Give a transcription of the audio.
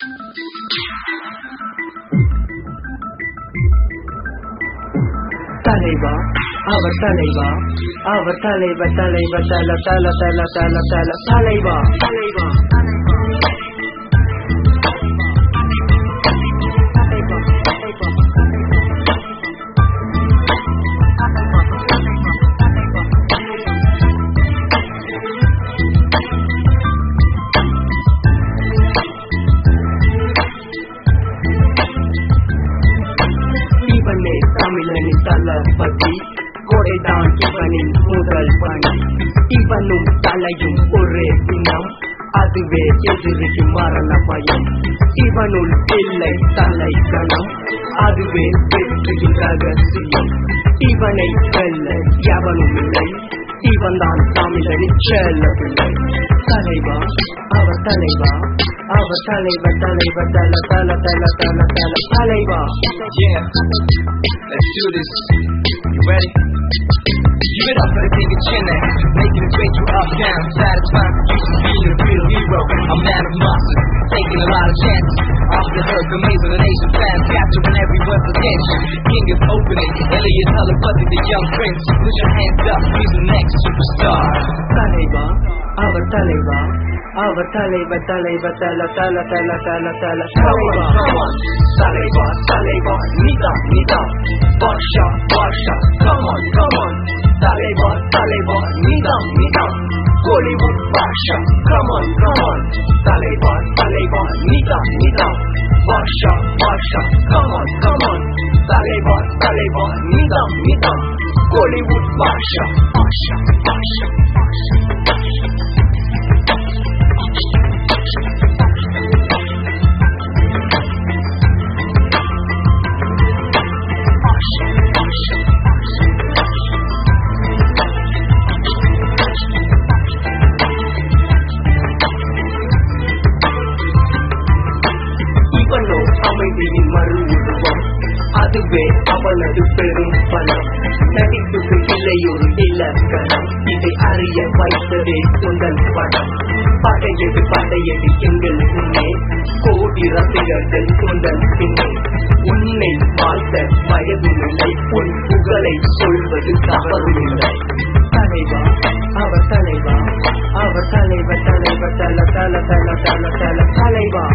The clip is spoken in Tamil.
தலைவா அவர் தலைவா அவர் தலைவர் தலைவர் தல தல தல தல தல தலைவா தலைவா இவனே தமிழனின் தளபதி கொடைதான் இவனின் முதல் பணி இவனும் தலையும் ஒரே பின்னம் அதுவே எதிரிக்கு மரண பயம் இவனுள் இல்லை தலை கணம் அதுவே வெற்றியின் ரகசியம் இவனை வெல்ல எவனும் இல்லை இவன் தான் தமிழனின் செல்லவில்லை தலைவா அவர் தலைவா அவர் தலைவர் தலைவர் தல தல தல தல தல தலைவா. Yeah, let's do this. You ready? Give it up for the king of Chennai, making his way through up down, satisfying producers, being a real hero. A man of muscle, taking a lot of chances. Off the earth, amazing the nation fans, capturing everyone's attention. King of opening, Elliot Hullabutty, the young prince. Put your hands up, he's the next superstar. தலைவா அவர் தலைவா அவர் தலைவர் தலைவர் தல தல தல தல தல தலைவா தலைவா தலைவா நிதா நிதா பாஷா பாஷா come on come on தலைவா தலைவா Nita Nita Hollywood Basha come on come on தலைவா தலைவா நிதா நிதா பாஷா பாஷா come on come on தலைவா தலைவா நிதா நிதா Hollywood பாஷா பாஷா பாஷா இவனோ அமைதியின் மறு உருவம் அதுவே அவனது பெரும் பலம் நடிப்புக்கு இல்லையொரு இலக்கணம் இதை அறிய வைத்ததே சொந்தல் படம் படையெடு எங்கள் முன்னே கோடி ரசிகர்கள் சொந்தல் பின்னே உன்னை வாழ்த்த வயதுமில்லை உன் புகழை சொல்வது தவறுமில்லை தலைவா அவர் தலைவா அவர் தலைவர் தலைவர் தல தல தல தல தல தலைவா